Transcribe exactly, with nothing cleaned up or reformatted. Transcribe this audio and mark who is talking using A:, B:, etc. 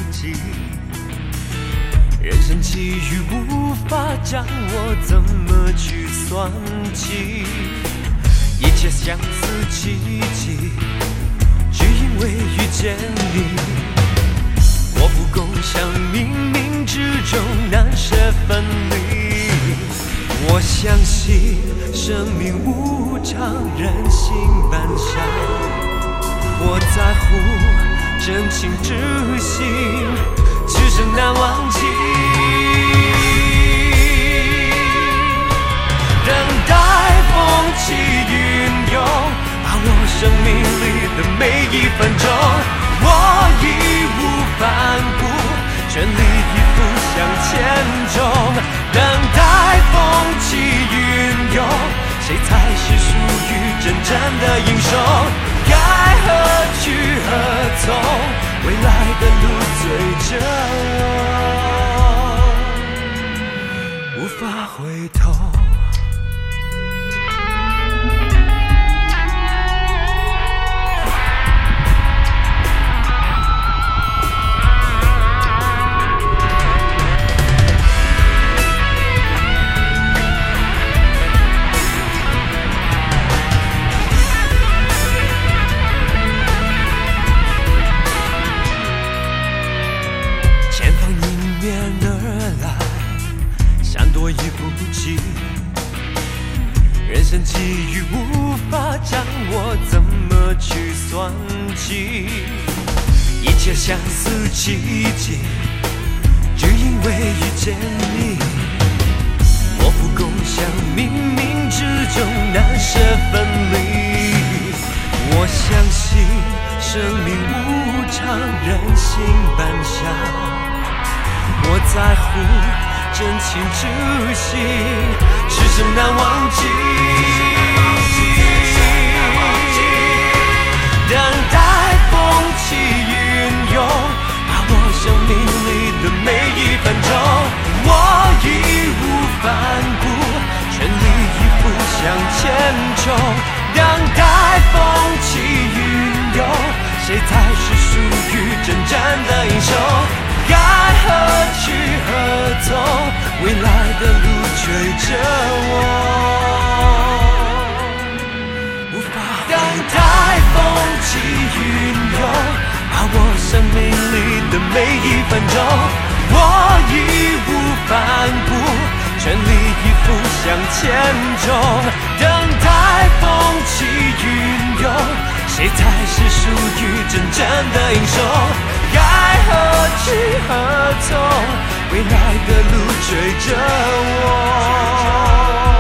A: 及。人生际遇无法掌握，怎么去算计？一切相似奇迹，只因为遇见你。我不共享冥冥之中难舍分离。我相信生命无常，人心般狭。我在乎真情至性，此生难忘记。等待风起云涌，把握生命里的每一分钟。我义无反顾，全力以赴向前冲。等待风起云涌，谁才是属于真正的英雄？该何去何从？未来的路追着我，无法回头。躲亦不及，人生际遇无法掌握，怎么去算计？一切相似奇迹，只因为遇见你。我不共享冥冥之中难舍分离。我相信生命无常，人心般狭。我在乎真情至性，此生难忘记。等待风起云涌，把握生命里的每一分钟。我义无反顾，全力以赴向前冲。等待风起云涌，谁才是属于真正的英雄？该何去何从？未来的路追着我，无法等待风起云涌，把握生命里的每一分钟。我义无反顾，全力以赴向前冲。等待风起云涌，谁才是属于真正的英雄？该何去何从？未来的路追着我。